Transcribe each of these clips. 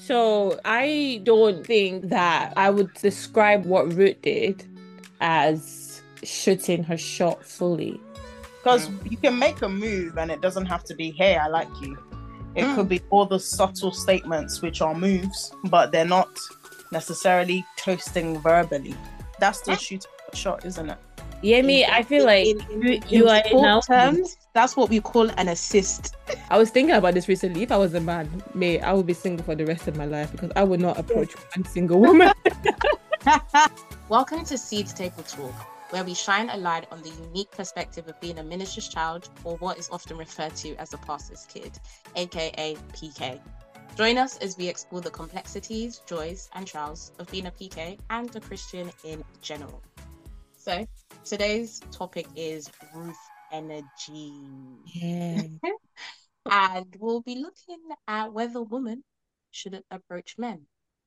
So I don't think that I would describe what Ruth did as shooting her shot fully. Because Mm. you can make a move and it doesn't have to be, hey, I like you. It could Mm. be all the subtle statements which are moves, but they're not necessarily toasting verbally. That's still Mm. shooting a shot, isn't it? Yemi, I feel like In you are sport now. terms, that's what we call an assist. I was thinking about this recently. If I was a man, may I would be single for the rest of my life because I would not approach one single woman. Welcome to Seeds Table Talk, where we shine a light on the unique perspective of being a minister's child, or what is often referred to as a pastor's kid, aka PK. Join us as we explore the complexities, joys, and trials of being a PK and a Christian in general. So, today's topic is Ruth energy. Yeah. And we'll be looking at whether women should approach men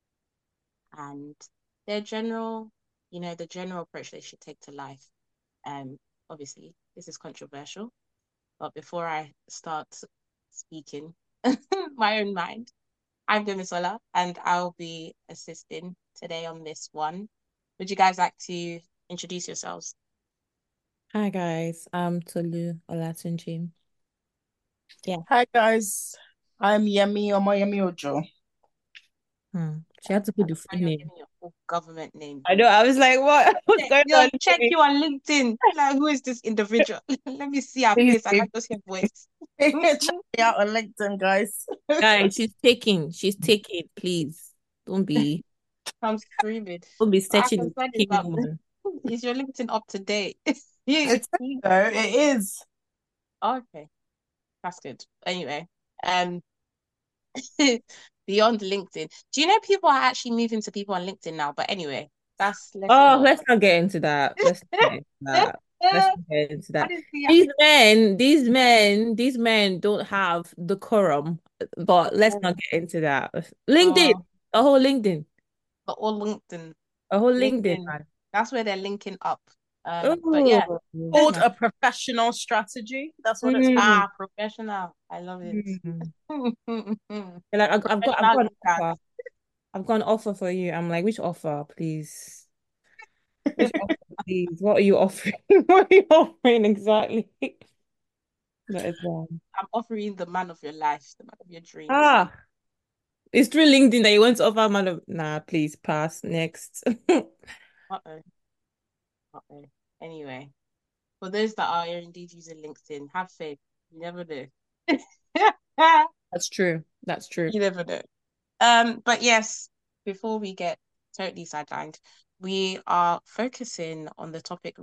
and their general, the general approach they should take to life. Obviously, this is controversial, but before I start speaking my own mind, I'm Demisola and I'll be assisting today on this one. Would you guys like to introduce yourselves? Hi guys, I'm Tolu Olatunji. Yeah. Hi guys, I'm Yemi Omoyemi Ojo. She had to put the full You're name. giving your full government name. I know. I was like, what? What's going on? Check you on LinkedIn. Like, who is this individual? Let me see her Please, face. I can just hear voice. check me out on LinkedIn, guys. Guys, she's taking. She's taking. Please don't be. I'm screaming. Don't be What I searching can the say is taking that woman. is your LinkedIn up to date? It's though, it is. Okay, that's good. Anyway, um, beyond LinkedIn, do you know people are actually moving to people on LinkedIn now? But anyway, let's Oh, not. let's not get into that. Let's not get into that. Let's not get into that. Honestly, These men don't have the quorum. But let's not get into that. LinkedIn, oh, a whole LinkedIn, but all LinkedIn, a whole LinkedIn, LinkedIn, man. that's where they're linking up. But yeah. Oh, Called man. a professional strategy. That's what it's called. Mm, Professional. I love it. mm. They're like, I've Professional got an linkers. offer. I've got an offer for you. I'm like, which offer, please? Which offer, please? What are you offering? What are you offering exactly? That is I'm offering the man of your life, the man of your dreams. ah, it's through LinkedIn that you want to offer man of nah, please pass next. Uh-oh. Uh-oh. Anyway, for those that are indeed using LinkedIn, have faith. You never know. That's true. That's true. You never know. But yes, before we get totally sidelined, we are focusing on the topic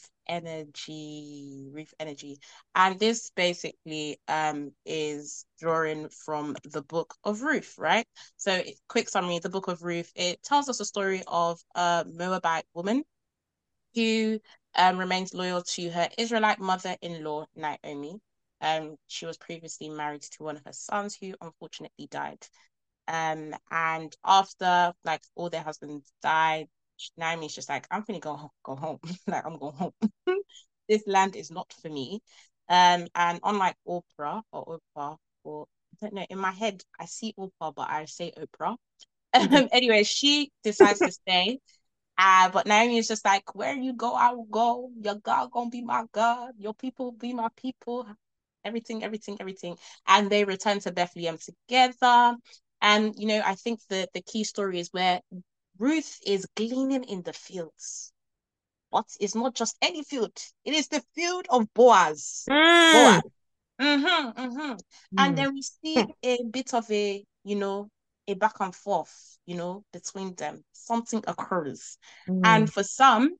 roof energy. And this basically is drawing from the Book of Ruth, right? So quick summary, the Book of Ruth, it tells us a story of a Moabite woman who remains loyal to her Israelite mother-in-law, Naomi. She was previously married to one of her sons who unfortunately died. And after like all their husbands died, Naomi's just like, I'm gonna go home. Like I'm going home. This land is not for me. And unlike Oprah or Oprah, or I don't know, in my head I see Oprah, but I say Oprah. Anyway, she decides to stay. But Naomi is just like, where you go, I will go. Your God gonna be my God. Your people be my people. Everything, everything, everything. And they return to Bethlehem together. And I think the key story is where Ruth is gleaning in the fields. But it's not just any field. It is the field of Boaz. Boaz. Mm. And Mm. then we see a bit of a back and forth, between them. Something occurs. Mm. And for some,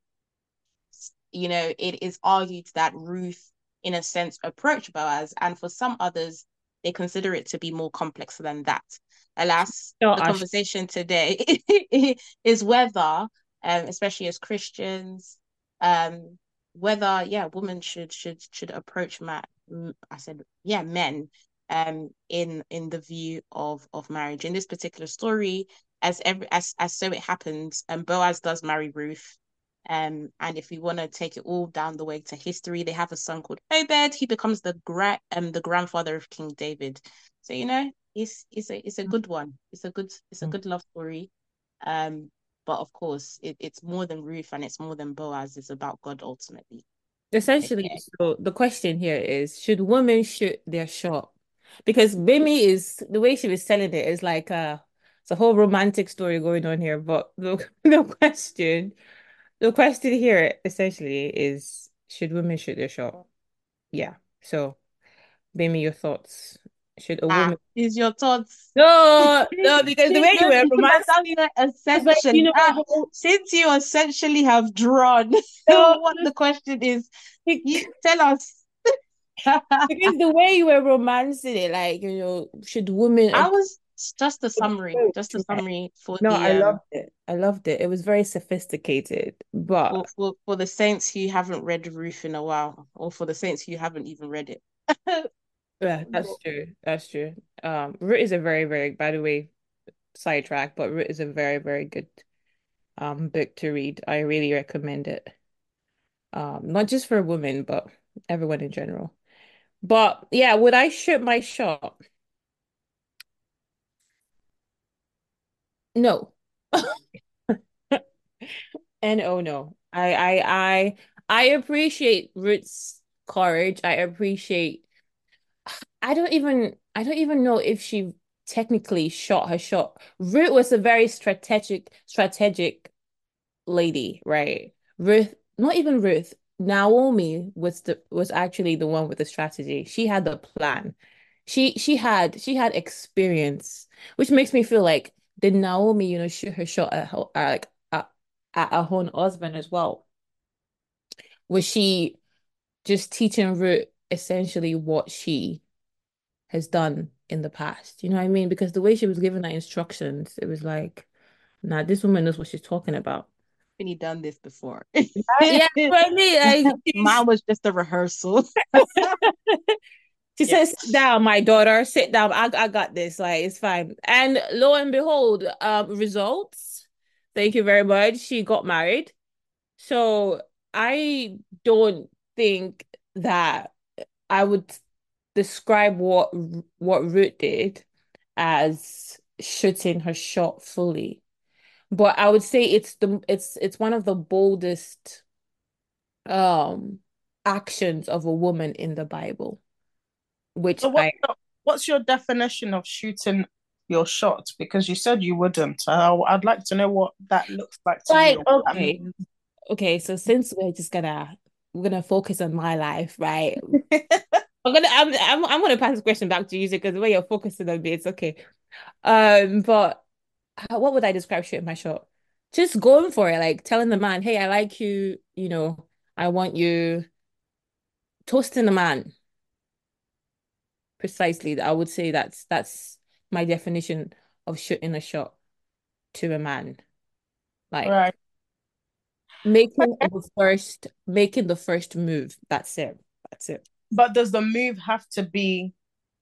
it is argued that Ruth, in a sense, approached Boaz. And for some others, they consider it to be more complex than that. Alas, So the Ash. conversation today is whether, especially as Christians, um, whether women should approach I said men in the view of marriage. In this particular story, as so it happens, Boaz does marry Ruth. And if we want to take it all down the way to history, they have a son called Obed. He becomes the grandfather of King David. So it's a good one. It's a good love story. Um, but of course, it's more than Ruth and it's more than Boaz. It's about God ultimately. Essentially, Okay. so the question here is, should women shoot their shot? Because Bimi is the way she was telling it is like it's a whole romantic story going on here. But the question here essentially is, should women shoot their shot? Yeah. So, Bimi, your thoughts. Should a woman? Is your thoughts? No, no, because the way you were That's romancing it, the I was like, essentially. Since you essentially have drawn no, what the question is, you tell us. because the way you were romancing it, like, should women I approach was just a right? summary for No, the I loved it. I loved it. It was very sophisticated, for, but for for the saints who haven't read Ruth in a while, or for the saints who haven't even read it. yeah, that's true. That's true. Root is a very, very, by the way, sidetrack, but Root is a very, very good book to read. I really recommend it. Not just for women, but everyone in general. But yeah, would I shoot my shot? No. And oh no. I appreciate Ruth's courage. I don't even know if she technically shot her shot. Ruth was a very strategic lady, right? Ruth, not even Ruth. Naomi was actually the one with the strategy. She had the plan. She had experience, which makes me feel like, did Naomi, shoot her shot at her own husband as well? Was she just teaching Ruth essentially what she has done in the past? You know what I mean? Because the way she was giving her instructions, it was like, nah, this woman knows what she's talking about. Really done this before. Yeah, but I mean, like, Mine was just a rehearsal. she Yeah. says, sit down, my daughter, sit down. I got this. Like, it's fine. And lo and behold, results. Thank you very much. She got married. So I don't think that I would describe what Ruth did as shooting her shot fully. But I would say it's one of the boldest um actions of a woman in the Bible, which So what's your definition of shooting your shot? Because you said you wouldn't. I'd like to know what that looks like to you. like, What that okay. means. Okay, so since we're gonna focus on my life, right? I'm gonna pass this question back to you because the way you're focusing on me, it's okay. But what would I describe shooting my shot? Just going for it, like telling the man, hey, I like you, I want you, toasting the man. Precisely. I would say that's my definition of shooting a shot to a man. Like Right. making the first move. That's it. That's it. But does the move have to be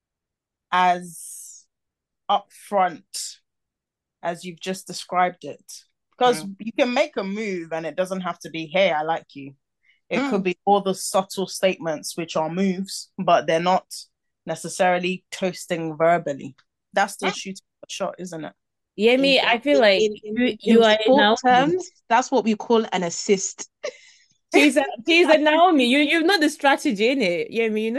as upfront as you've just described it? Because Mm. you can make a move and it doesn't have to be, hey, I like you. It could Mm. be all the subtle statements, which are moves, but they're not necessarily toasting verbally. That's still Mm. shooting a shot, isn't it? Yeah, In, me, in, I feel in, like in, you, in you in are a sport Naomi. terms, that's what we call an assist. She's a Naomi. You know the strategy in it. Yeah, me,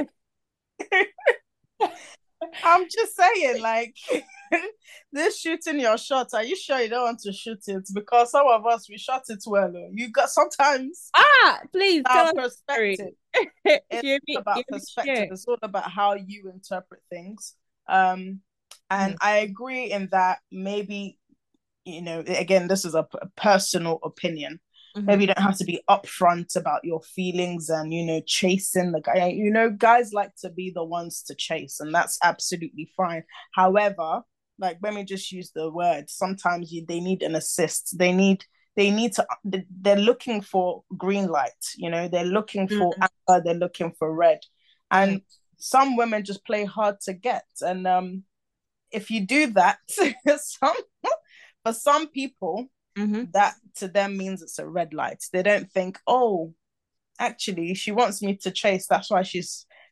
I'm just saying, like, this shooting your shot, are you sure you don't want to shoot it? Because some of us, we shot it well. You got sometimes Please tell our us the story. perspective. It's Yeah, all about perspective. share. It's all about how you interpret things. Um, and Mhm. I agree in that maybe, again, this is a personal opinion. Maybe Mhm. you don't have to be upfront about your feelings and, chasing the guy. Guys like to be the ones to chase, and that's absolutely fine. However, like, let me just use the word. Sometimes they need an assist. They need to, they're looking for green light, they're looking for Mhm. amber, they're looking for red. Mhm. And some women just play hard to get. And if you do that, some for some people, Mhm. that to them means it's a red light. They don't think, oh, actually, she wants me to chase. That's why she's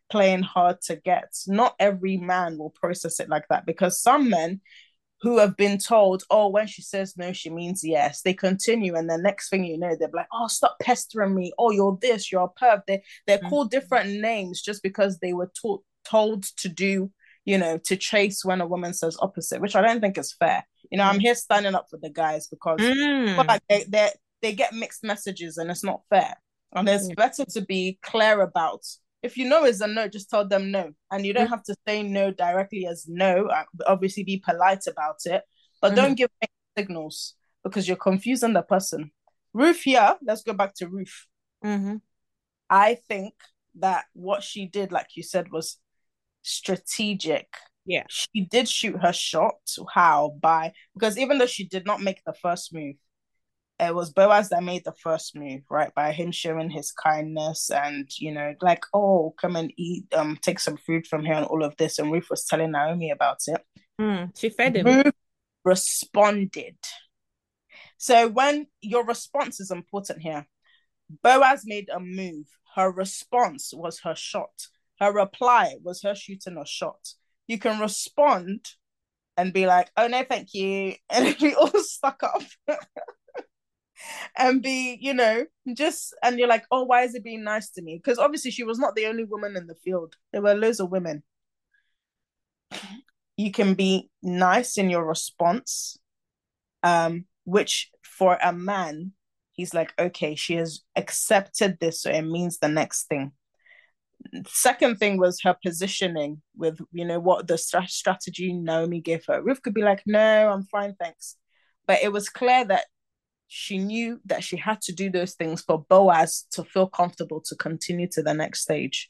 playing hard to get. Not every man will process it like that because some men who have been told, oh, when she says no, she means yes, they continue. And the next thing you know, they're like, oh, stop pestering me. Oh, you're this, you're a perv. They're Mm. called different names just because they were told to do, to chase when a woman says opposite, which I don't think is fair. I'm here standing up for the guys because I feel Mm. like they get mixed messages and it's not fair. And it's Yeah. better to be clear about if you know it's a no, just tell them no. And you don't have to say no directly as no. Obviously, be polite about it, but Mhm. don't give signals because you're confusing the person. Ruth here, let's go back to Ruth. Mm-hmm. I think that what she did, like you said, was strategic. Yeah. She did shoot her shot. How? Because even though she did not make the first move, it was Boaz that made the first move, right? By him showing his kindness and, like, oh, come and eat, take some food from here and all of this. And Ruth was telling Naomi about it. She fed him. Ruth responded. So when your response is important here, Boaz made a move. Her response was her shot. Her reply was her shooting a shot. You can respond and be like, oh no, thank you. And be all stuck up. And be, and you're like, oh, why is it being nice to me? Because obviously she was not the only woman in the field. There were loads of women. You can be nice in your response, which for a man, he's like, okay, she has accepted this, so it means the next thing. Second thing was her positioning with, what the strategy Naomi gave her. Ruth could be like, no, I'm fine, thanks. But it was clear that she knew that she had to do those things for Boaz to feel comfortable to continue to the next stage.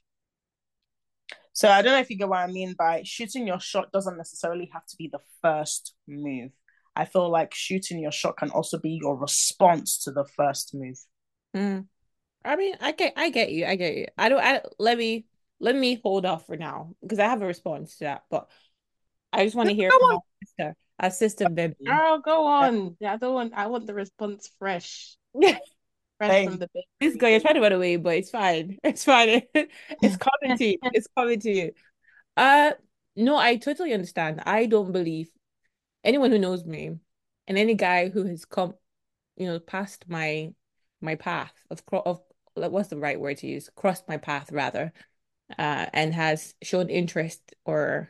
So I don't know if you get what I mean by shooting your shot doesn't necessarily have to be the first move. I feel like shooting your shot can also be your response to the first move. Mm. I mean, I get you. I get you. Let me hold off for now because I have a response to that, but I just want No, to hear come from on. our sister Baby. Oh, go on. Yeah, I want the response fresh. Fresh from Same. the This girl, bakery. you're trying to run away, but it's fine. It's fine. It's coming to you. It's coming to you. Uh, no, I totally understand. I don't believe anyone who knows me and any guy who has come, past my path of like what's the right word to use? Crossed my path rather, and has shown interest or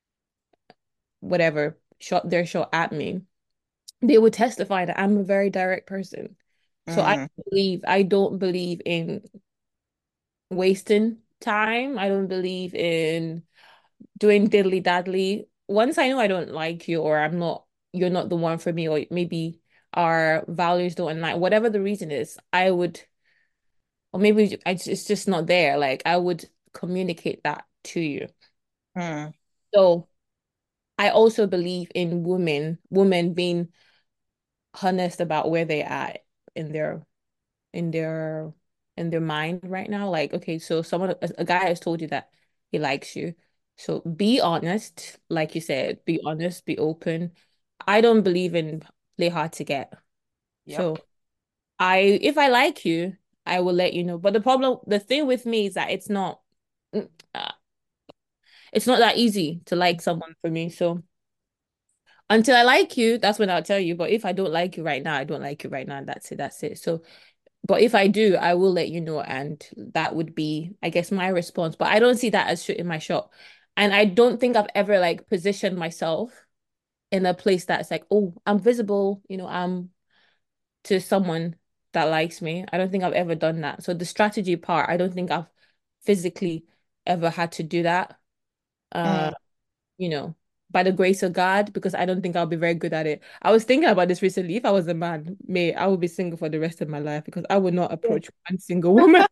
whatever, shot their shot at me. They would testify that I'm a very direct person. So Mm, I don't believe in wasting time. I don't believe in doing diddly daddly. Once I know I don't like you or you're not the one for me, or maybe our values don't align, whatever the reason is, or maybe it's just not there. Like I would communicate that to you. mm, So I also believe in women being honest about where they are in their in their in their mind right now. Like, okay, so a guy has told you that he likes you. So be honest, like you said, be honest, be open. I don't believe in play hard to get. yep. So if I like you, I will let you know. But the thing with me is that mm, uh, it's not that easy to like someone for me. So until I like you, that's when I'll tell you. But if I don't like you right now, I don't like you right now. That's it. That's it. So but if I do, I will let you know. And that would be, I guess, my response. But I don't see that as shooting my shot. And I don't think I've ever like positioned myself in a place that's like, oh, I'm visible, I'm to someone that likes me. I don't think I've ever done that. So the strategy part, I don't think I've physically ever had to do that. Uh, Mm. you know, by the grace of God, because I don't think I'll be very good at it. I was thinking about this recently. If I was a man, I would be single for the rest of my life because I would not approach one single woman.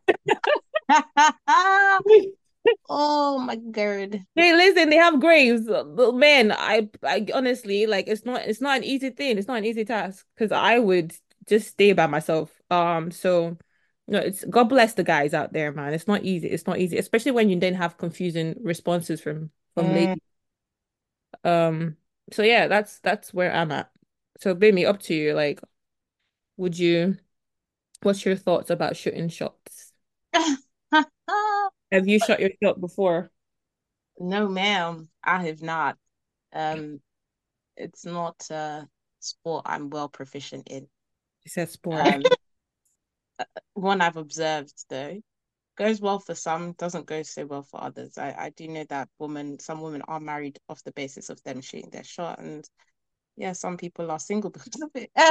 Oh my God. Hey, listen, they have graves. Man, I honestly like it's not an easy thing. It's not an easy task because I would just stay by myself. So no, it's God bless the guys out there, man. It's not easy. It's not easy, especially when you then have confusing responses from Mm. ladies. Um, so yeah, that's where I'm at. So, Bimi, up to you. Like, would you? What's your thoughts about shooting shots? Have you shot your shot before? No, ma'am, I have not. Um, it's not a sport I'm well proficient in. She said sport. Um, one I've observed though. Goes well for some, doesn't go so well for others. I do know that some women are married off the basis of them shooting their shot, and yeah, some people are single because of it.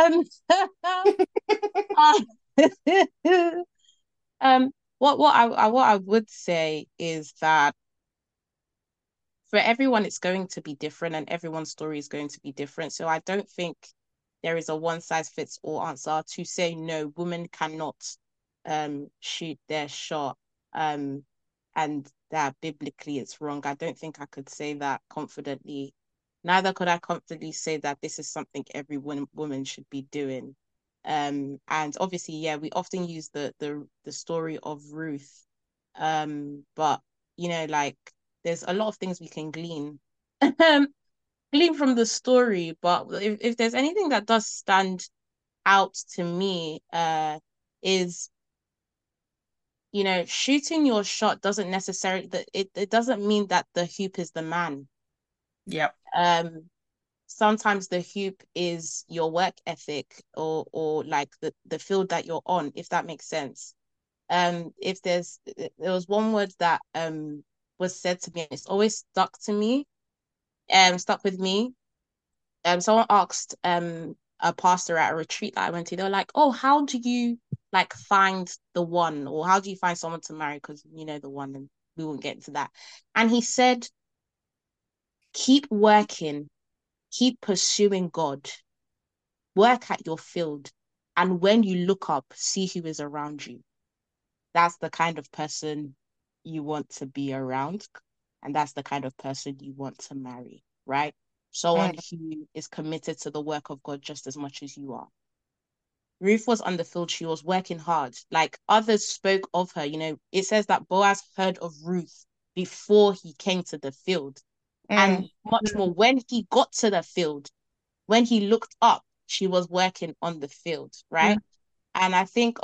Um, what I would say is that for everyone, it's going to be different, and everyone's story is going to be different. So I don't think there is a one size fits all answer to say no, women cannot shoot their shot and that biblically it's wrong. I don't think I could say that confidently. Neither could I confidently say that this is something every woman should be doing. And obviously, yeah, we often use the story of Ruth. But like there's a lot of things we can glean glean from the story. But if there's anything that does stand out to me, is shooting your shot doesn't necessarily that it doesn't mean that the hoop is the man. Yep. Sometimes the hoop is your work ethic or like the field that you're on, if that makes sense. If there was one word that was said to me and it's always stuck with me. Someone asked a pastor at a retreat that I went to, they were like, oh, how do you like find the one, or how do you find someone to marry? Because the one, and we won't get into that. And he said, keep working, keep pursuing God, work at your field, and when you look up, see who is around you. That's the kind of person you want to be around, and that's the kind of person you want to marry, right? Someone Mm. who is committed to the work of God just as much as you are. Ruth was on the field, she was working hard. Like others spoke of her, it says that Boaz heard of Ruth before he came to the field. And Mm. much more, when he got to the field, when he looked up, she was working on the field, right? And I think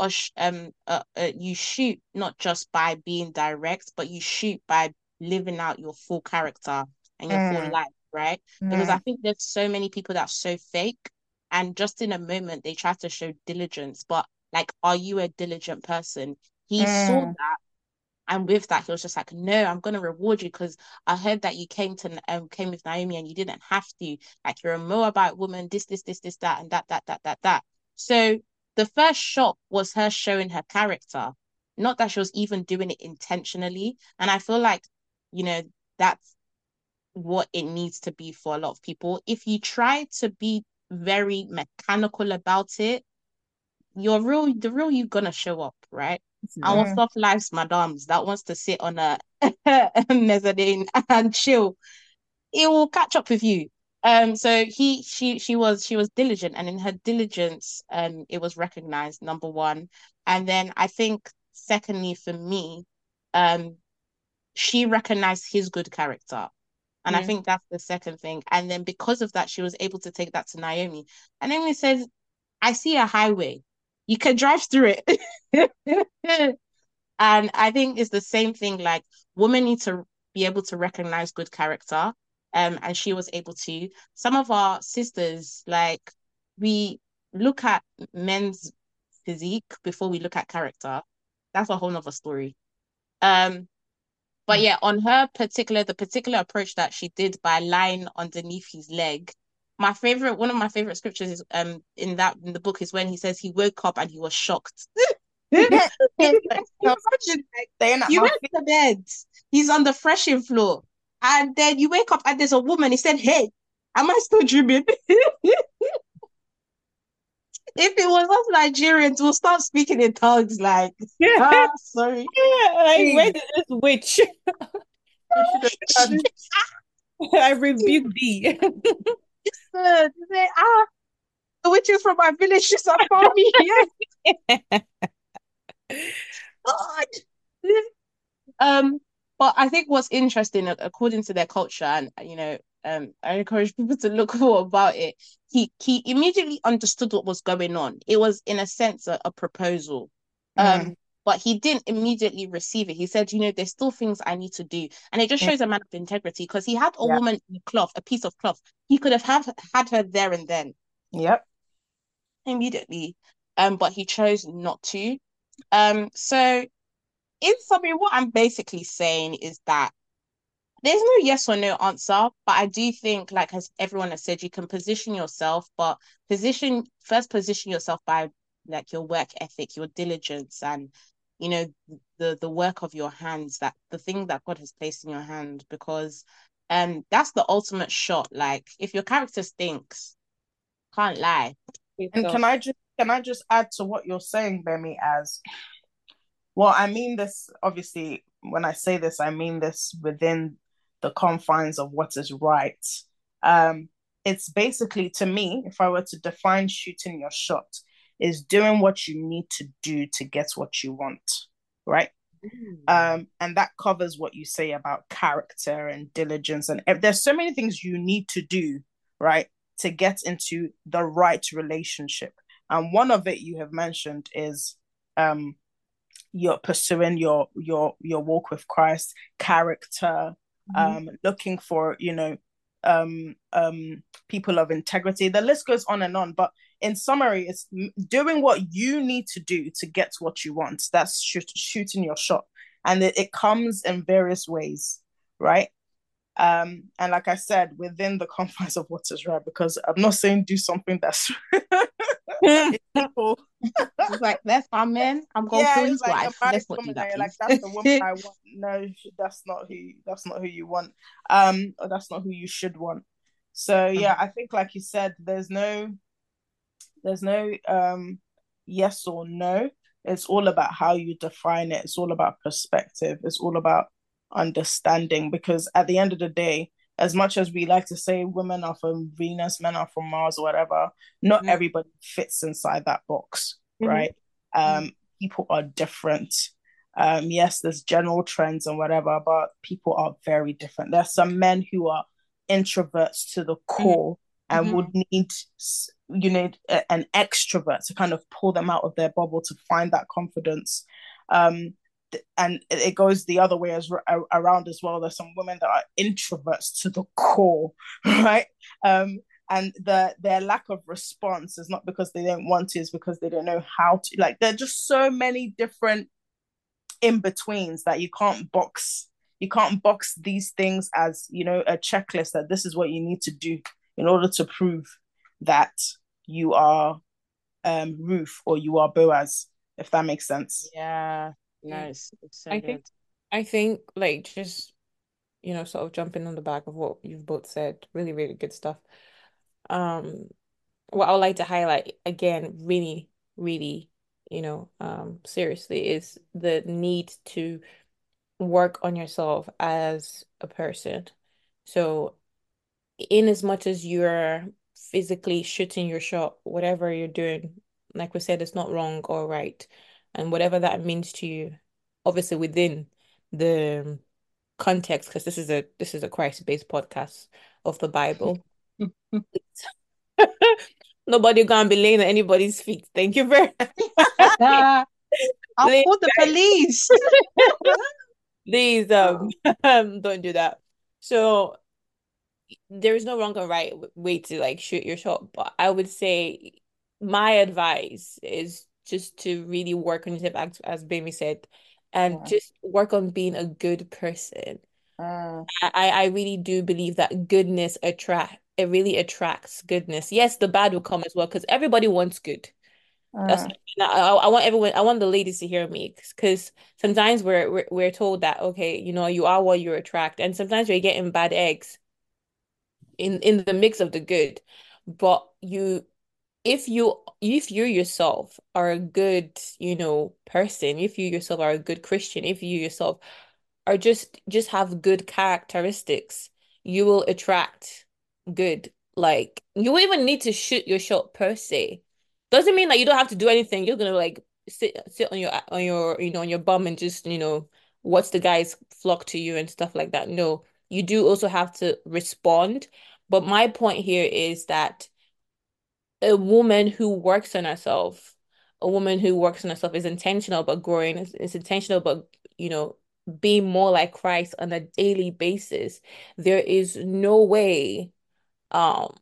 you shoot not just by being direct, but you shoot by living out your full character and your full Mm. life, right? Because I Mm. think there's so many people that are so fake, and just in a moment they try to show diligence. But like, are you a diligent person? He saw Mm. that, and with that, he was just like, "No, I'm gonna reward you because I heard that you came with Naomi and you didn't have to. Like, you're a Moabite woman. This, that, and that." So the first shot was her showing her character, not that she was even doing it intentionally. And I feel like, that's what it needs to be for a lot of people. If you try to be very mechanical about it, the real you gonna show up, right? I want Mm. soft lives, madams that wants to sit on a mezzanine and chill. It will catch up with you. So she was diligent, and in her diligence, it was recognized, number one. And then I think secondly for me, um, she recognized his good character. And I Yeah. think that's the second thing. And then because of that, she was able to take that to Naomi. And Naomi says, I see a highway. You can drive through it. And I think it's the same thing. Like, women need to be able to recognize good character. And she was able to. Some of our sisters, like, we look at men's physique before we look at character. That's a whole nother story. Um, but yeah, on the particular approach that she did by lying underneath his leg, one of my favorite scriptures is in the book is when he says he woke up and he was shocked. Can you imagine? Like, Staying at you my went feet. to bed, he's on the threshing floor, and then you wake up and there's a woman. He said, "Hey, am I still dreaming?" If it was us Nigerians, we'll start speaking in tongues like, Yeah, sorry. like where Please, did this witch? you should have done. I rebuke thee. Say, the witches from my village just have found me here. God. Um, but I think what's interesting, according to their culture, and I encourage people to look more about it. He immediately understood what was going on. It was, in a sense, a proposal. Mm. but he didn't immediately receive it. He said, there's still things I need to do. And it just shows a man of integrity because he had a Yeah. woman in cloth, a piece of cloth. He could have had her there and then Yep. immediately. But he chose not to. So in summary, what I'm basically saying is that there's no yes or no answer, but I do think, like as everyone has said, you can position yourself, but position yourself by like your work ethic, your diligence, and you know the work of your hands, that the thing that God has placed in your hand, because that's the ultimate shot. Like if your character stinks, can't lie. And So can I just add to what you're saying, Bemi, as well, I mean this obviously when I say this, I mean this within the confines of what is right. Um, it's basically to me, if I were to define shooting your shot, is doing what you need to do to get what you want, right? Mm. And that covers what you say about character and diligence, and there's so many things you need to do, right, to get into the right relationship. And one of it you have mentioned is um you're pursuing your walk with Christ, character, Mhm. looking for people of integrity. The list goes on and on, but in summary, it's doing what you need to do to get what you want. That's shooting your shot, and it comes in various ways, right? And like I said, within the confines of what is right, because I'm not saying do something that's illegal. It's like, that's my man. I'm gonna Yeah, kill his like a wife. married Let's not do woman, that, and you're like, please. that's the woman I want. No, that's not who you want. Or that's not who you should want. So yeah, I think like you said, there's no yes or no. It's all about how you define it. It's all about perspective. It's all about understanding. Because at the end of the day, as much as we like to say women are from Venus, men are from Mars, or whatever, not Mhm. everybody fits inside that box, mhm. right? People are different. Yes, there's general trends and whatever, but people are very different. There's some men who are introverts to the Mhm. core and Mhm. would need an extrovert to kind of pull them out of their bubble to find that confidence. And it goes the other way around as well. There's some women that are introverts to the core, right? And their lack of response is not because they don't want to, it's because they don't know how to. Like there are just so many different in betweens that you can't box these things as a checklist that this is what you need to do in order to prove that you are Ruth or you are Boaz, if that makes sense. Yeah, Mm. no, it's so I think good. I think like just sort of jumping on the back of what you've both said, really, really good stuff. Um, what I would like to highlight again, really, really, seriously, is the need to work on yourself as a person. So, in as much as you're physically shooting your shot, whatever you're doing, like we said, it's not wrong or right. And whatever that means to you, obviously within the context, because this is a Christ-based podcast of the Bible. Nobody gonna be laying at anybody's feet. Thank you very I'll please, call the guys, police. please don't do that. So there is no wrong or right way to like shoot your shot, but I would say my advice is just to really work on yourself, as Bami said, and Yeah. just work on being a good person. Mm, I really do believe that goodness it really attracts goodness. Yes, the bad will come as well because everybody wants good. That's mm, I want everyone. I want the ladies to hear me because sometimes we're told that okay, you are what you attract, and sometimes we're getting bad eggs in the mix of the good. But if you yourself are a good, person, if you yourself are a good Christian, if you yourself are just have good characteristics, you will attract good. Like you won't even need to shoot your shot per se. Doesn't mean that you don't have to do anything. You're gonna like sit on your bum and just, watch the guys flock to you and stuff like that. No, you do also have to respond. But my point here is that a woman who works on herself, a woman who works on herself is intentional about growing, is intentional about, you know, being more like Christ on a daily basis, there is no way, um,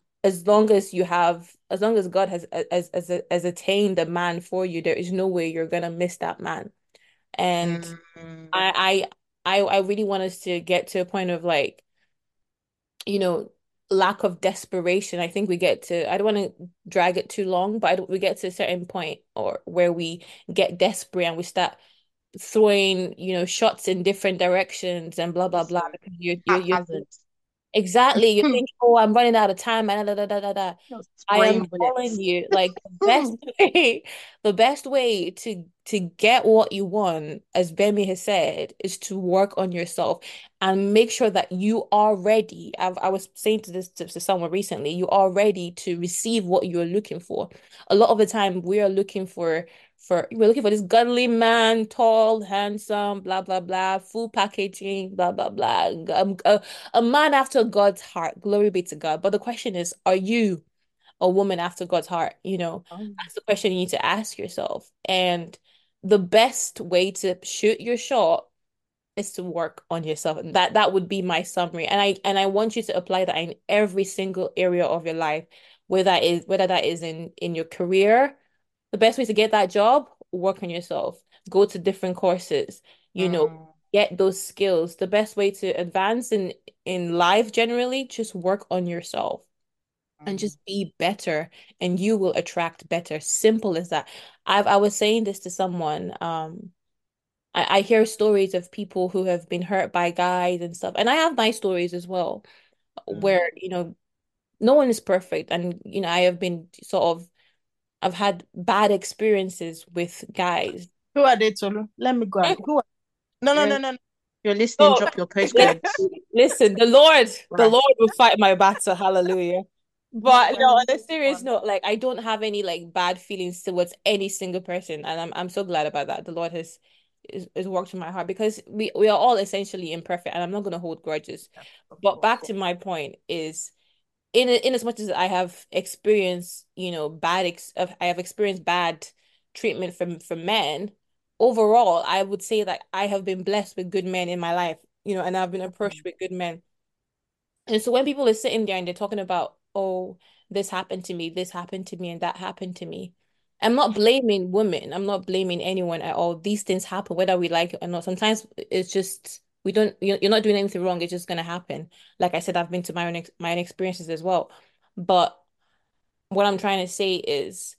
as long as God has attained a man for you, there is no way you're gonna miss that man. And Mm. I I really want us to get to a point of like, you know, lack of desperation. I think we get to, I don't want to drag it too long, but we get to a certain point or where we get desperate and we start throwing, you know, shots in different directions and blah blah blah Listen, because you're haphazard. exactly. You think, oh, I'm running out of time, and da, da, da, da, da. I am Spraying telling bullets. you, like the best way, the best way to get what you want, as Bemi has said, is to work on yourself and make sure that you are ready. I was saying to someone recently, you are ready to receive what you're looking for. A lot of the time, we are looking for we're looking for this godly man, tall, handsome, blah blah blah, full packaging, blah blah blah. A man after God's heart. Glory be to God. But the question is, are you a woman after God's heart? You know, Oh. that's the question you need to ask yourself. And the best way to shoot your shot is to work on yourself. And that would be my summary. And I want you to apply that in every single area of your life, whether that is in your career. The best way to get that job, work on yourself. Go to different courses, you know, Mm. get those skills. The best way to advance in life generally, just work on yourself and Mm. just be better and you will attract better. Simple as that. I was saying this to someone. I hear stories of people who have been hurt by guys and stuff. And I have my stories as well, Mm. where, you know, no one is perfect. And, you know, I have been sort of I've had bad experiences with guys. Who are they, Tolu? Let me go and who are no no Yeah. no If no no. you're listening, Oh, drop your listen, postcodes. listen, the Right. Lord will fight my battle. Hallelujah. No, But you we're know, having on a serious fun. note, like I don't have any like bad feelings towards any single person, and I'm so glad about that. The Lord is worked in my heart because we are all essentially imperfect, and I'm not gonna hold grudges. Yeah, of But course. back to my point is in as much as I have experienced, you know, I have experienced bad treatment from men, overall, I would say that I have been blessed with good men in my life, you know, and I've been approached Mm, with good men. And so when people are sitting there and they're talking about, oh, this happened to me, and that happened to me. I'm not blaming women. I'm not blaming anyone at all. These things happen, whether we like it or not. Sometimes it's just we don't. You're not doing anything wrong. It's just gonna happen. Like I said, I've been to my own experiences as well. But what I'm trying to say is,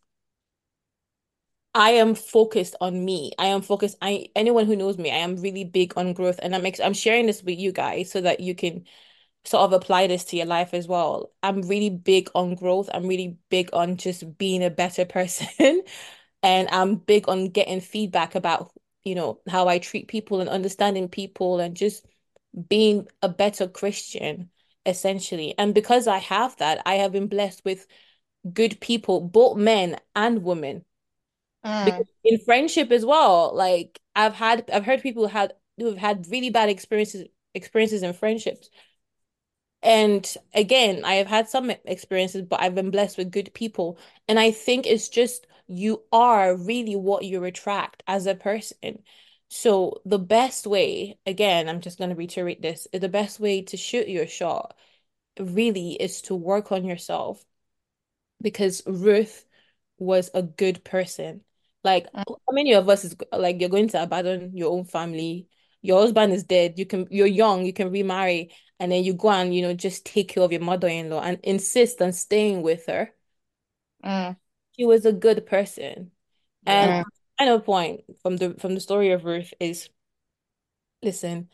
I am focused on me. I am focused. Anyone who knows me, I am really big on growth, and I'm sharing this with you guys so that you can sort of apply this to your life as well. I'm really big on growth. I'm really big on just being a better person. And I'm big on getting feedback about, you know, how I treat people and understanding people and just being a better Christian, essentially. And because I have that, I have been blessed with good people, both men and women. mm, Because in friendship as well, like I've heard people who have had really bad experiences in friendships, and again, I have had some experiences, but I've been blessed with good people. And I think it's just you are really what you attract as a person. So the best way, again, I'm just going to reiterate this, the best way to shoot your shot really is to work on yourself because Ruth was a good person. Like, mm. how many of us is like you're going to abandon your own family? Your husband is dead. You're young, you can remarry, and then you go and, you know, just take care of your mother-in-law and insist on staying with her. Mm, She was a good person. And mm. final point from the story of Ruth is, listen,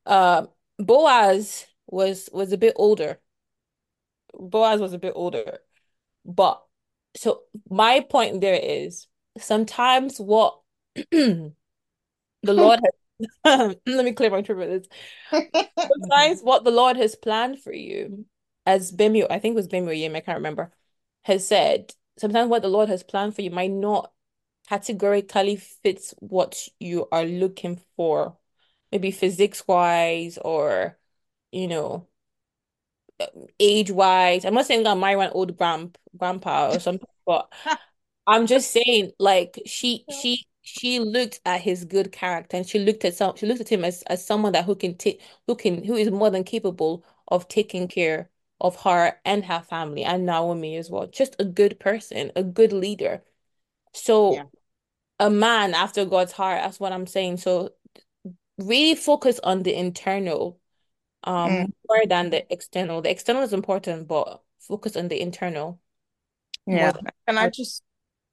Boaz was a bit older. Boaz was a bit older. But so my point there is sometimes what the Lord has let me clear my throat with this. Sometimes what the Lord has planned for you, as Bimio, I think it was Bimio Yim, I can't remember, has said, sometimes what the Lord has planned for you might not categorically fit what you are looking for. Maybe physics wise or, you know, age wise. I'm not saying I'm marry one old grandpa or something, but I'm just saying, like she looked at his good character and she looked at him as someone that who is more than capable of taking care of her and her family and Naomi as well. Just a good person, a good leader. Yeah. So a man after God's heart, that's what I'm saying. So really focus on the internal, Mm, more than the external. The external is important, but focus on the internal more yeah. than Can I more. just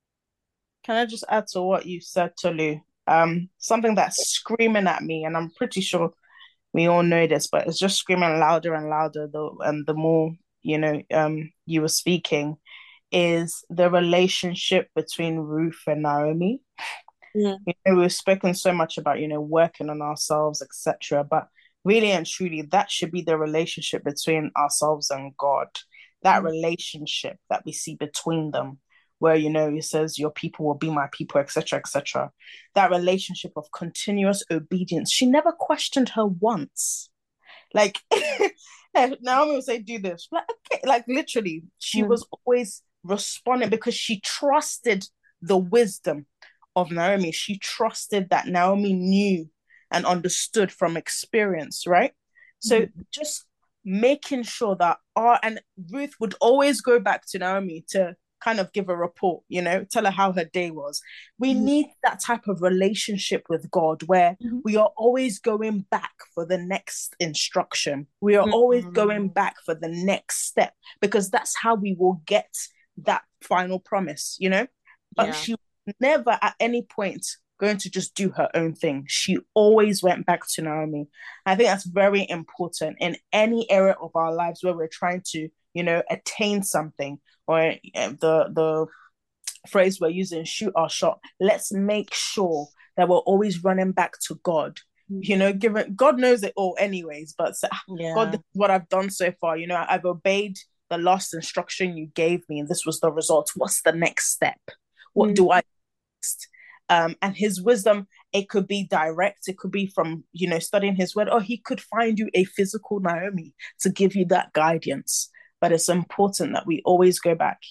can I just add to what you said, Tolu? Something that's screaming at me, and I'm pretty sure we all know this, but it's just screaming louder and louder the more you were speaking, is the relationship between Ruth and Naomi. Mm, We've spoken so much about working on ourselves, etc., but really and truly that should be the relationship between ourselves and God. That mm, relationship that we see between them, where it says your people will be my people, etc., etc. That relationship of continuous obedience. She never questioned her once. Like Naomi will say, do this. Like, okay, like literally, she mm, was always responding because she trusted the wisdom of Naomi. She trusted that Naomi knew and understood from experience, right? So mm, just making sure that and Ruth would always go back to Naomi to kind of give a report, tell her how her day was. We mm, need that type of relationship with God where mm, we are always going back for the next instruction. We are always going Mm, back for the next step because that's how we will get that final promise. But yeah. she never at any point going to just do her own thing. She always went back to Naomi. I think that's very important in any area of our lives where we're trying to, attain something or the phrase we're using, shoot our shot. Let's make sure that we're always running back to God. Given God knows it all anyways, but God, this Yeah. is what I've done so far. I've obeyed the last instruction you gave me, and this was the result. What's the next step? What mm, do I next? And his wisdom, it could be direct, it could be from studying his word, or he could find you a physical Naomi to give you that guidance. But it's important that we always go back,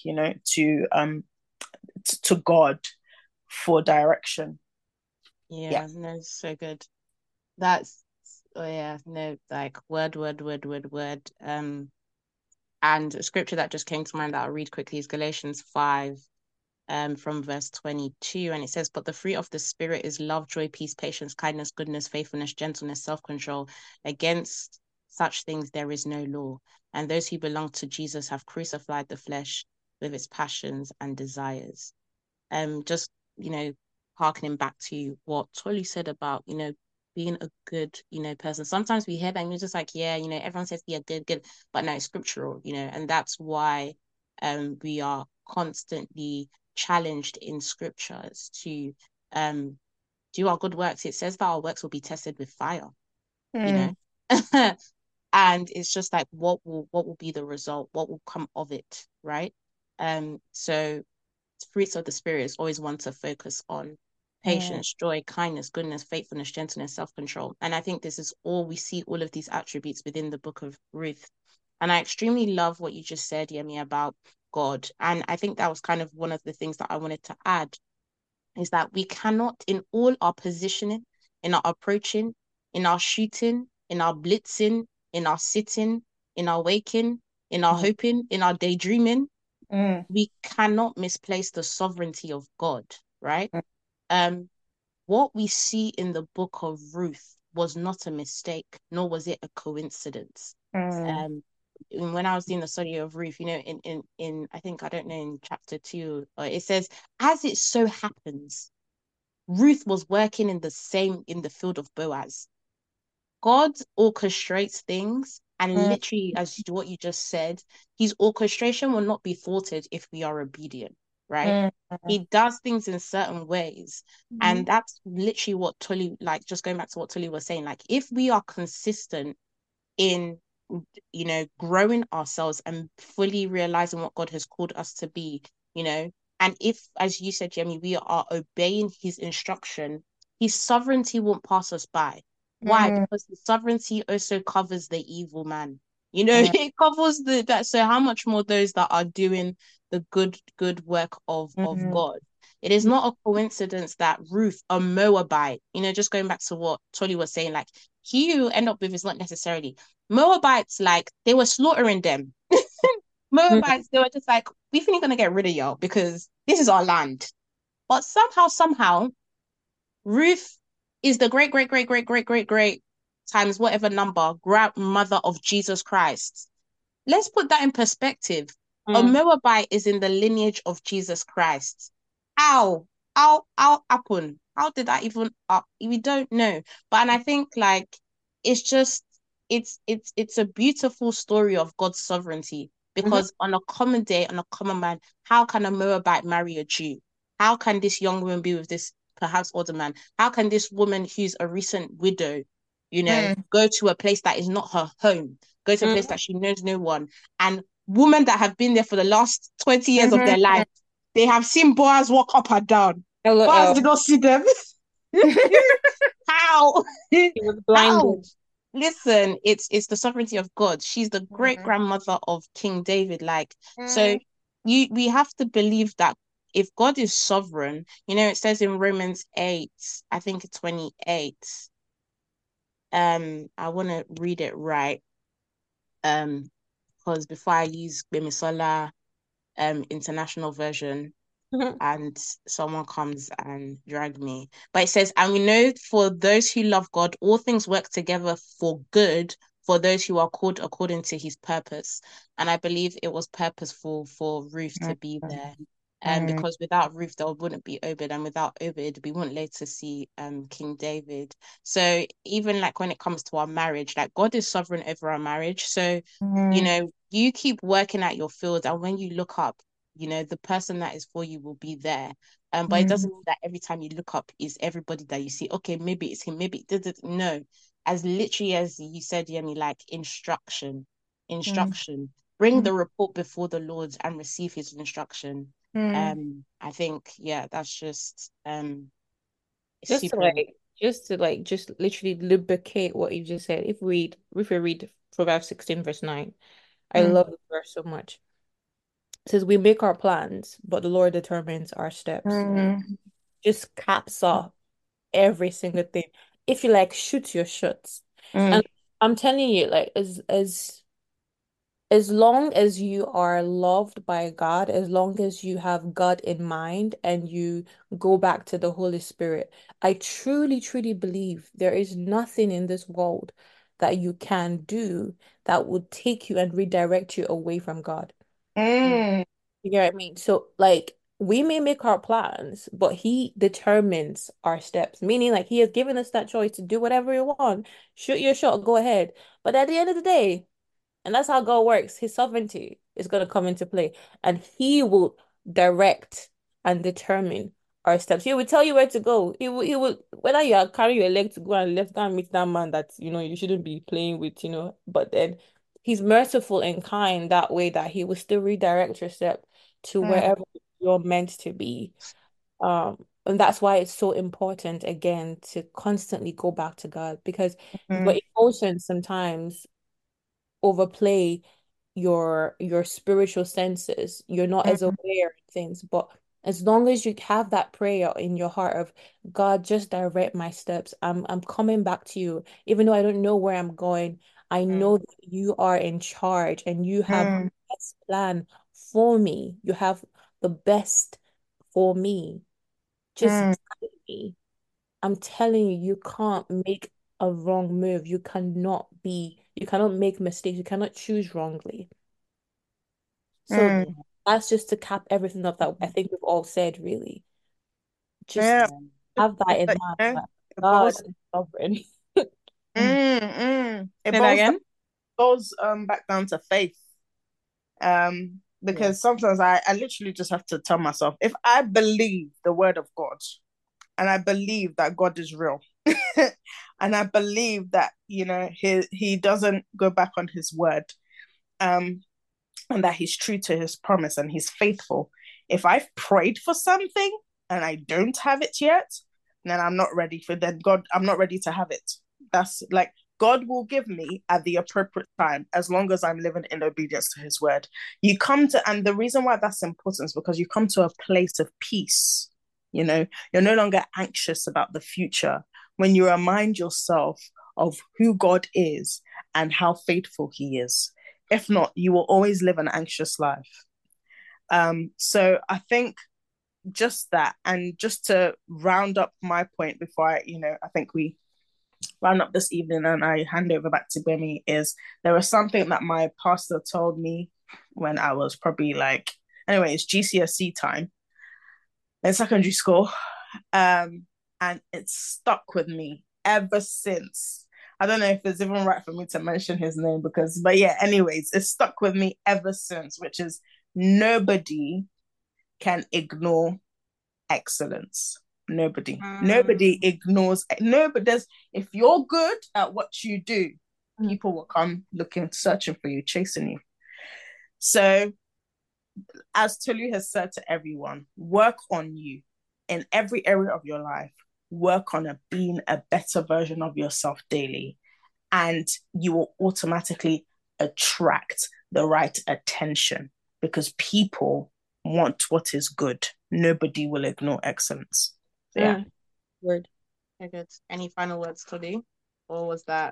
to God for direction. Yeah. Yeah. No, it's so good. That's oh yeah, no, like word. And a scripture that just came to mind that I'll read quickly is Galatians 5, from verse 22. And it says, but the fruit of the spirit is love, joy, peace, patience, kindness, goodness, faithfulness, gentleness, self-control. Against such things there is no law. And those who belong to Jesus have crucified the flesh with its passions and desires. Just, you know, harkening back to what Tolu said about, being a good, person. Sometimes we hear that and we're just like, yeah, everyone says, yeah, good, but no, it's scriptural, and that's why we are constantly challenged in scriptures to um do our good works. It says that our works will be tested with fire, you Mm, know. And it's just like what will be the result? What will come of it, right? So fruits of the spirit is always one to focus on mm, patience, joy, kindness, goodness, faithfulness, gentleness, self-control. And I think this is all we see all of these attributes within the book of Ruth. And I extremely love what you just said, Yemi, about God. And I think that was kind of one of the things that I wanted to add is that we cannot, in all our positioning, in our approaching, in our shooting, in our blitzing, in our sitting, in our waking, in our mm, hoping, in our daydreaming, mm, we cannot misplace the sovereignty of God, right? mm, Um, what we see in the book of Ruth was not a mistake, nor was it a coincidence. mm, Um, when I was doing the study of Ruth, in I think I don't know in chapter 2, it says, as it so happens, Ruth was working in the field of Boaz. God orchestrates things, and mm, literally, as what you just said, his orchestration will not be thwarted if we are obedient, right? mm, He does things in certain ways. And mm, that's literally what Tully, like, just going back to what Tully was saying, like, if we are consistent in, growing ourselves and fully realizing what God has called us to be, and if, as you said, Jamie, we are obeying his instruction, his sovereignty won't pass us by. Why? mm, Because the sovereignty also covers the evil man. You know, Mm, it covers that. So how much more those that are doing the good work of mm, God. It is not a coincidence that Ruth, a Moabite, just going back to what Tolly was saying, like he you end up with is not necessarily Moabites, like they were slaughtering them. mm, Moabites, they were just like, we think we're gonna get rid of y'all because this is our land. But somehow, Ruth is the great times whatever number grandmother of Jesus Christ. Let's put that in perspective. A mm, Moabite is in the lineage of Jesus Christ. How? How happen? How did that even up? We don't know. But and I think like it's just it's a beautiful story of God's sovereignty mhm, because on a common day, on a common man, how can a Moabite marry a Jew? How can this young woman be with this perhaps older man? How can this woman who's a recent widow, mm, go to a place that is not her home, go to a place mm. that she knows no one, and women that have been there for the last 20 years of mhm. their life, they have seen Boaz walk up and down. Boaz did LOL. not see them. How? He was How? blinded. Listen, it's the sovereignty of God. She's the great Mm, grandmother of King David. Like, so mm, we have to believe that if God is sovereign, it says in Romans 8, I think 28. I want to read it right. Because before I use Bemisola international version, Mhm. and someone comes and drag me. But it says, and we know for those who love God, all things work together for good for those who are called according to his purpose. And I believe it was purposeful for Ruth to be there. mm, Because without Ruth, there wouldn't be Obed, and without Obed, we wouldn't later see King David. So even like when it comes to our marriage, like God is sovereign over our marriage. So, mm, you keep working at your field, and when you look up, the person that is for you will be there. But it mm, doesn't mean that every time you look up is everybody that you see. Okay, maybe it's him, maybe it did no. As literally as you said, Yemi, like instruction. mm, Instruction. Bring mm, the report before the Lord and receive his instruction. mm, I think, yeah, that's just Just to super. like, just literally lubricate what you just said. If we read Proverbs 16, verse 9, I mm, love this verse so much. It says, "We make our plans, but the Lord determines our steps." mm, Just caps off every single thing. If you like, shoot your shots. mm, And I'm telling you, like, as long as you are loved by God, as long as you have God in mind and you go back to the Holy Spirit, I truly, truly believe there is nothing in this world that you can do that would take you and redirect you away from God. mm, You get what I mean? So, like, we may make our plans, but He determines our steps, meaning, like, He has given us that choice to do whatever we want. Shoot your shot, go ahead. But at the end of the day, and that's how God works. His sovereignty is going to come into play, and He will direct and determine our steps. He will tell you where to go. He will, whether you are carrying your leg to go and left go and meet that man that you shouldn't be playing with. But then He's merciful and kind that way that He will still redirect your step to mm, wherever you're meant to be. And that's why it's so important again to constantly go back to God because your mm, emotions sometimes overplay your spiritual senses. You're not as mm, aware of things, but as long as you have that prayer in your heart of God, just direct my steps. I'm coming back to you, even though I don't know where I'm going. I know mm, that you are in charge and you have the mm, best plan for me. You have the best for me. Just mm, guide me. I'm telling you, you can't make a wrong move. You cannot make mistakes. You cannot choose wrongly. So mm. Yeah. that's just to cap everything up that I think we've all said, really. Just Yeah, Yeah. have that it's in like, mind that it God boils, is sovereign. it Say that boils again. back down to faith. Yeah. Because sometimes I literally just have to tell myself if I believe the word of God and I believe that God is real and I believe that he doesn't go back on his word, um and that he's true to his promise and he's faithful. If I've prayed for something and I don't have it yet, then I'm not ready to have it. That's like God will give me at the appropriate time, as long as I'm living in obedience to his word. And the reason why that's important is because you come to a place of peace. You're no longer anxious about the future when you remind yourself of who God is and how faithful he is. If not, you will always live an anxious life. So I think just that, and just to round up my point before I think we round up this evening and I hand over back to Bemi, is there was something that my pastor told me when I was probably it's GCSE time in secondary school. And it's stuck with me ever since. I don't know if it's even right for me to mention his name but yeah, anyways, it's stuck with me ever since, which is nobody can ignore excellence. Nobody ignores. Nobody. If you're good at what you do, people will come looking, searching for you, chasing you. So, as Tolu has said to everyone, work on you in every area of your life. Work on being a better version of yourself daily, and you will automatically attract the right attention, because people want what is good. Nobody will ignore excellence. So, yeah. Word. Okay, good. Any final words, Tolu? Or was that?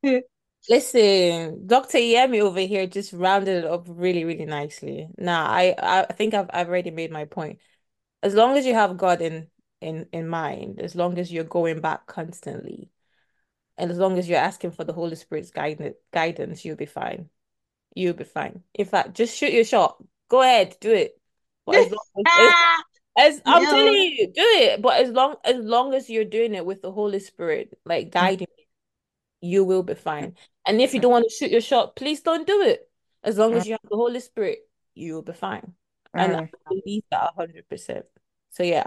Listen, Dr. Yemi over here just rounded it up really, really nicely. Now, I think I've already made my point. As long as you have God in mind, as long as you're going back constantly, and as long as you're asking for the Holy Spirit's guidance, you'll be fine. You'll be fine. In fact, just shoot your shot. Go ahead, do it. But as long as I'm telling you, do it. But as long as you're doing it with the Holy Spirit, like guiding you will be fine. And if you don't want to shoot your shot, please don't do it. As long as you have the Holy Spirit, you will be fine. And I believe that 100%. So yeah.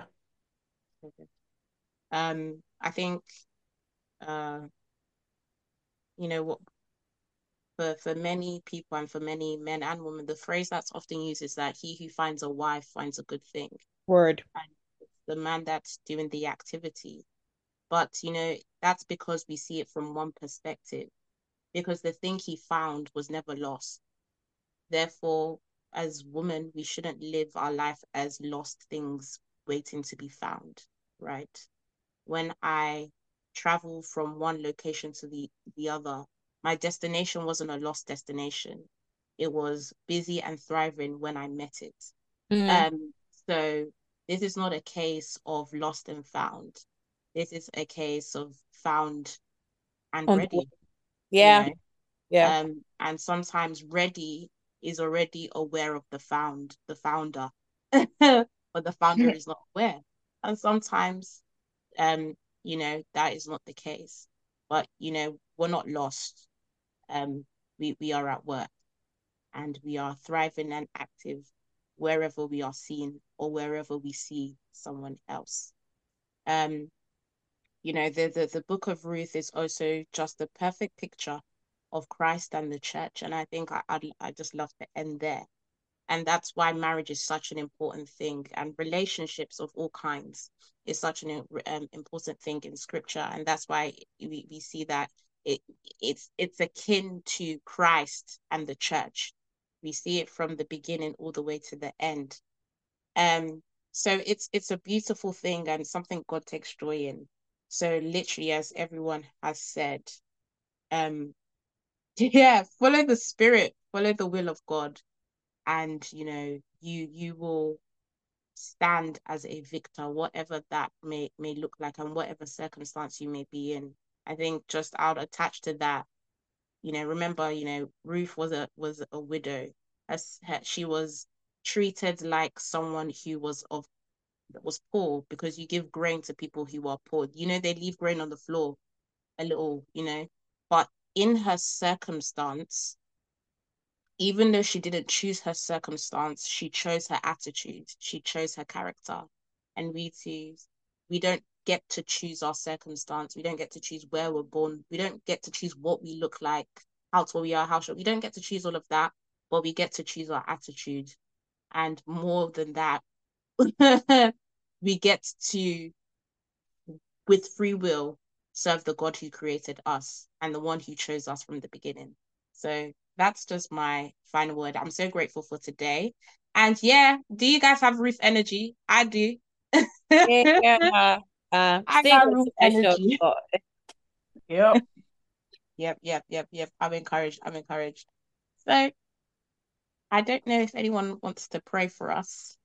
I think what, for many people and for many men and women, the phrase that's often used is that he who finds a wife finds a good thing. Word. And it's the man that's doing the activity. But, that's because we see it from one perspective, because the thing he found was never lost. Therefore, as women, we shouldn't live our life as lost things waiting to be found, right? When I travel from one location to the other, my destination wasn't a lost destination. It was busy and thriving when I met it. So this is not a case of lost and found. This is a case of found and ready. Yeah. Yeah. And sometimes ready is already aware of the founder, but the founder is not aware. And sometimes, that is not the case. But, we're not lost. We are at work, and we are thriving and active wherever we are seen or wherever we see someone else. The book of Ruth is also just the perfect picture of Christ and the church. And I think I just love to end there. And that's why marriage is such an important thing, and relationships of all kinds is such an important thing in scripture. And that's why we see that it's akin to Christ and the church. We see it from the beginning all the way to the end. So it's a beautiful thing and something God takes joy in. So literally, as everyone has said, follow the Spirit, follow the will of God, and you will stand as a victor, whatever that may look like and whatever circumstance you may be in. I think just I'll attach to that. Remember, Ruth was a widow. She was treated like someone who was poor, because you give grain to people who are poor. They leave grain on the floor a little, but in her circumstance, even though she didn't choose her circumstance, she chose her attitude, she chose her character. And we too, we don't get to choose our circumstance. We don't get to choose where we're born. We don't get to choose what we look like, how tall we are, how short. We don't get to choose all of that, but we get to choose our attitude. And more than that, we get to, with free will, serve the God who created us and the one who chose us from the beginning. So that's just my final word. I'm so grateful for today. And yeah, do you guys have Ruth energy? I do. Yeah. I Sing got a Ruth special energy. thought. Yep. Yep. I'm encouraged. I'm encouraged. So I don't know if anyone wants to pray for us.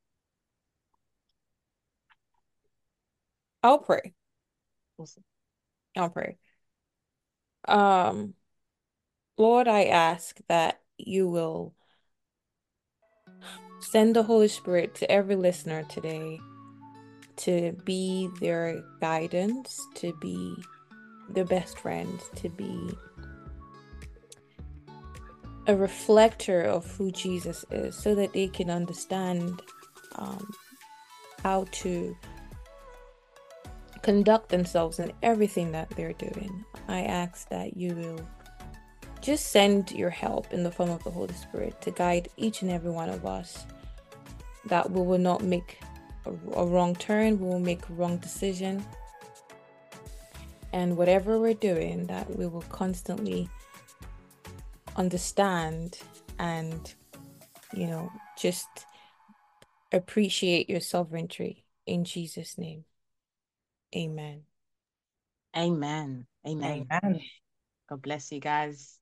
I'll pray. Awesome. I'll pray. Um, Lord, I ask that you will send the Holy Spirit to every listener today to be their guidance, to be their best friend, to be a reflector of who Jesus is so that they can understand how to conduct themselves in everything that they're doing. I ask that you will just send your help in the form of the Holy Spirit to guide each and every one of us, that we will not make a wrong turn, we will make a wrong decision. And whatever we're doing, that we will constantly understand and, just appreciate your sovereignty in Jesus' name. Amen. Amen. Amen. Amen. God bless you guys.